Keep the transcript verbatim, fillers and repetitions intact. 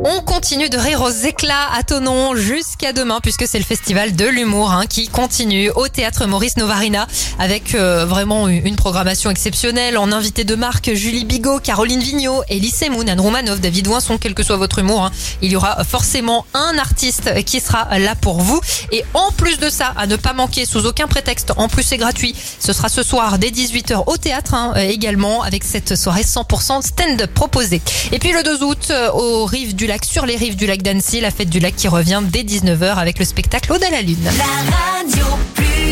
On continue de rire aux éclats à Thonon jusqu'à demain puisque c'est le festival de l'humour hein, qui continue au théâtre Maurice Novarina avec euh, vraiment une programmation exceptionnelle. En invité de marque, Julie Bigot, Caroline Vigneault, Elie Semoun, Anne Romanov, David Oinson, quel que soit votre humour. Hein, il y aura forcément un artiste qui sera là pour vous. Et en plus de ça, à ne pas manquer sous aucun prétexte, en plus c'est gratuit, ce sera ce soir dès dix-huit heures au théâtre hein, également avec cette soirée cent pour cent stand-up proposée. Et puis le deux août, aux rives du lac, sur les rives du lac d'Annecy, la fête du lac qui revient dès dix-neuf heures avec le spectacle Ode à la Lune. La radio.